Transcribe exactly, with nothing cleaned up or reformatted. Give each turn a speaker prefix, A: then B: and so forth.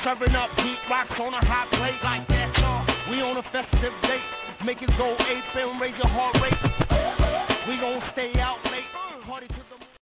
A: Serving up heat rocks on a hot plate like that, y'all. We on a festive date. Make it go ape and raise your heart rate. We gon' stay out late. Party till